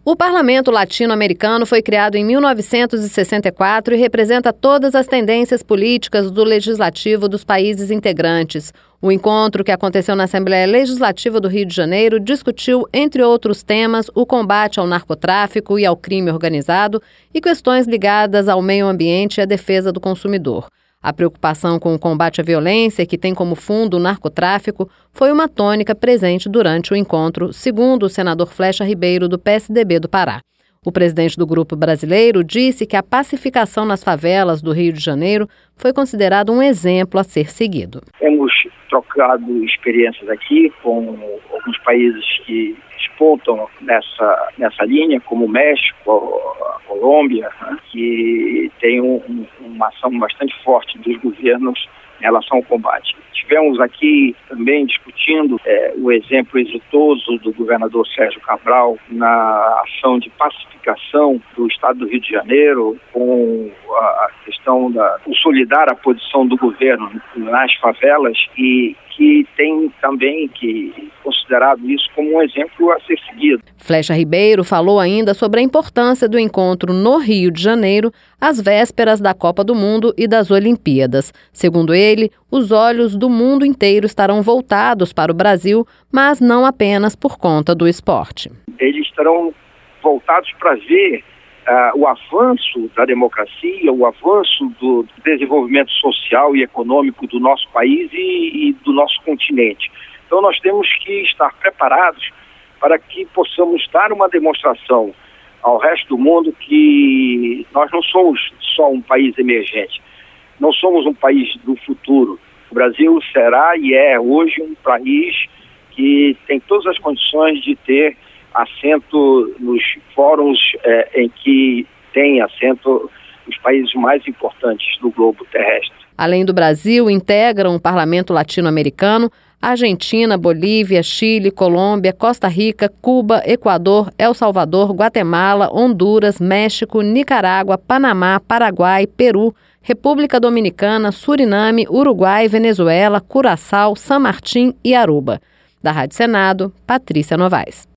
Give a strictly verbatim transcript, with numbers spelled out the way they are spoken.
O Parlamento Latino-Americano foi criado em mil novecentos e sessenta e quatro e representa todas as tendências políticas do legislativo dos países integrantes. O encontro, que aconteceu na Assembleia Legislativa do Rio de Janeiro, discutiu, entre outros temas, o combate ao narcotráfico e ao crime organizado e questões ligadas ao meio ambiente e à defesa do consumidor. A preocupação com o combate à violência, que tem como fundo o narcotráfico, foi uma tônica presente durante o encontro, segundo o senador Flecha Ribeiro, do P S D B do Pará. O presidente do grupo brasileiro disse que a pacificação nas favelas do Rio de Janeiro foi considerado um exemplo a ser seguido. Temos trocado experiências aqui com alguns países que despontam nessa, nessa linha, como o México, a Colômbia, né, que tem um, uma ação bastante forte dos governos em relação ao combate. Tivemos aqui também discutindo é, o exemplo exitoso do governador Sérgio Cabral na ação de pacificação do estado do Rio de Janeiro, com a questão da consolidar a posição do governo nas favelas, e que tem também que considerado isso como um exemplo a ser seguido. Flecha Ribeiro falou ainda sobre a importância do encontro no Rio de Janeiro, às vésperas da Copa do Mundo e das Olimpíadas. Segundo ele, os olhos do mundo inteiro estarão voltados para o Brasil, mas não apenas por conta do esporte. Eles estarão voltados para ver uh, o avanço da democracia, o avanço do desenvolvimento social e econômico do nosso país e, e do nosso continente. Então nós temos que estar preparados para que possamos dar uma demonstração ao resto do mundo que nós não somos só um país emergente, não somos um país do futuro. O Brasil será e é hoje um país que tem todas as condições de ter assento nos fóruns é, em que tem assento os países mais importantes do globo terrestre. Além do Brasil, integram o Parlamento Latino-Americano Argentina, Bolívia, Chile, Colômbia, Costa Rica, Cuba, Equador, El Salvador, Guatemala, Honduras, México, Nicarágua, Panamá, Paraguai, Peru, República Dominicana, Suriname, Uruguai, Venezuela, Curaçao, San Martín e Aruba. Da Rádio Senado, Patrícia Novaes.